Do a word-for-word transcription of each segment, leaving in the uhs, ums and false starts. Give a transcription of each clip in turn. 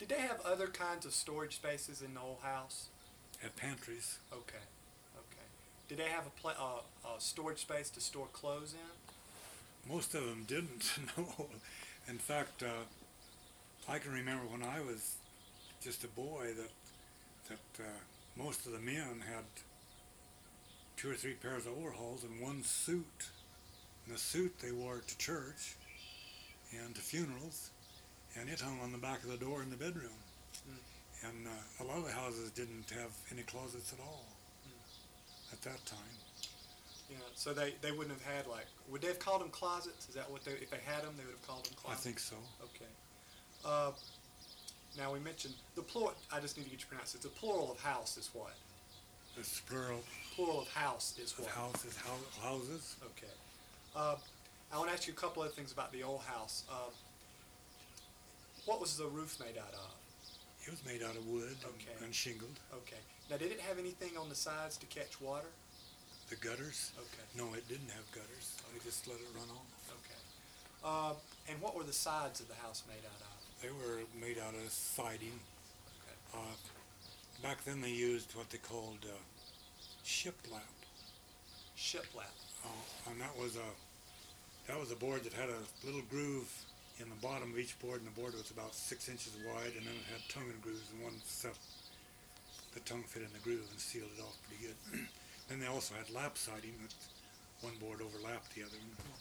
Did they have other kinds of storage spaces in the old house? Had pantries. Okay, okay. Did they have a, pla- uh, a storage space to store clothes in? Most of them didn't, no. In fact, uh, I can remember when I was just a boy that that uh, most of the men had two or three pairs of overalls and one suit. And the suit they wore to church and to funerals, and it hung on the back of the door in the bedroom. Mm. And uh, a lot of the houses didn't have any closets at all mm. at that time. Yeah, so they, they wouldn't have had, like, would they have called them closets? Is that what they, if they had them, they would have called them closets? I think so. Okay. Uh, now we mentioned, the plural, I just need to get you pronounced it. The plural of house is what? It's plural. Plural of house is what? House is ho- houses. Okay. Uh, I want to ask you a couple other things about the old house. Uh, what was the roof made out of? It was made out of wood okay. and, and shingled. Okay. Now, did it have anything on the sides to catch water? The gutters? Okay. No, it didn't have gutters. Okay. They just let it run off. Okay. Uh, and what were the sides of the house made out of? They were made out of siding. Okay. Uh, back then they used what they called uh, shiplap. Shiplap. Uh, and that was a that was a board that had a little groove in the bottom of each board, and the board was about six inches wide, and then it had tongue and grooves, and one set the tongue fit in the groove and sealed it off pretty good. Then they also had lap siding that one board overlapped the other.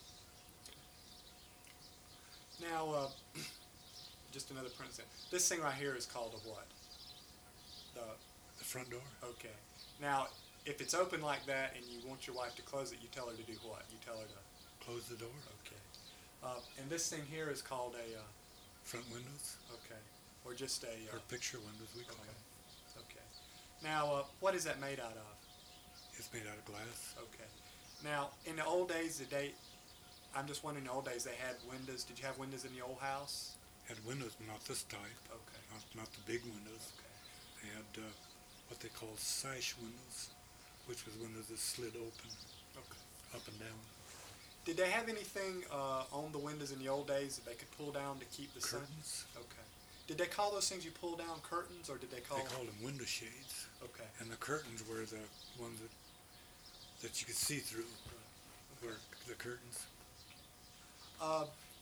Now, uh, just another parenthesis. This thing right here is called a what? The the front door. Okay. Now, if it's open like that and you want your wife to close it, you tell her to do what? You tell her to close the door. Okay. Uh, and this thing here is called a uh, front windows. Okay. Or just a uh, or picture windows we call okay. them. Okay. Now, uh, what is that made out of? It's made out of glass. Okay. Now, in the old days, the day, I'm just wondering, in the old days, they had windows. Did you have windows in the old house? Had windows, but not this type. Okay. Not, not the big windows. Okay. They had uh, what they call sash windows, which was windows that slid open, okay. up and down. Did they have anything uh, on the windows in the old days that they could pull down to keep the curtains? sun? Okay. Did they call those things you pull down curtains, or did they call? They called them window shades. Okay. And the curtains were the ones that that you could see through. Okay. Were the curtains. Uh,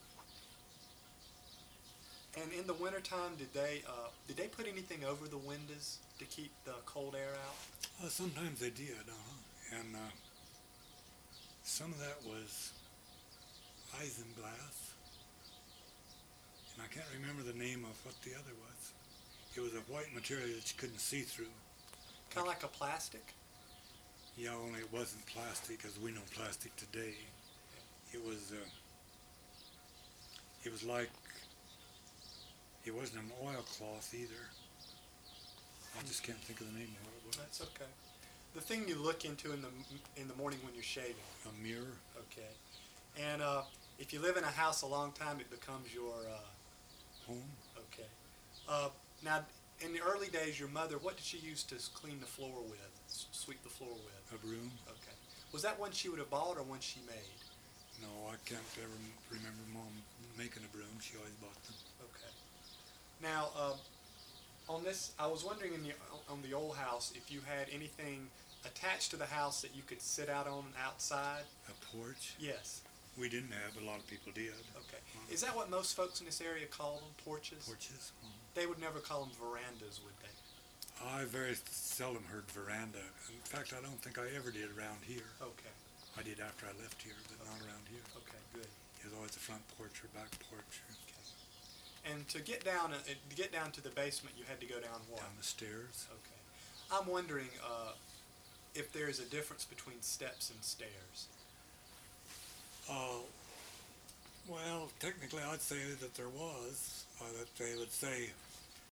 and in the wintertime, did they uh, did they put anything over the windows to keep the cold air out? Uh, sometimes they did, uh-huh. And uh, some of that was isinglass. And I can't remember the name of what the other was. It was a white material that you couldn't see through. Kind of like a plastic? Yeah, only it wasn't plastic as we know plastic today. It was, uh, it was like, it wasn't an oilcloth either. I just can't think of the name of what it was. That's okay. The thing you look into in the in the morning when you're shaving. A mirror. Okay. And uh, if you live in a house a long time, it becomes your uh, home. Okay. Uh, now, in the early days, your mother, what did she use to clean the floor with, s- sweep the floor with? A broom. Okay. Was that one she would have bought or one she made? No, I can't ever m- remember Mom making a broom. She always bought them. Okay. Now, uh, on this, I was wondering in the on the old house if you had anything attached to the house that you could sit out on outside. A porch? Yes. We didn't have, but a lot of people did. Okay. Is that what most folks in this area call them, porches? Porches. Mm-hmm. They would never call them verandas, would they? I very seldom heard veranda. In fact, I don't think I ever did around here. Okay. I did after I left here, but okay. not around here. Okay, good. It was always the front porch or back porch. Or okay. And to get down, uh, to get down to the basement, you had to go down what? Down the stairs. Okay. I'm wondering uh, if there is a difference between steps and stairs. Uh, well, technically, I'd say that there was. Uh, that they would say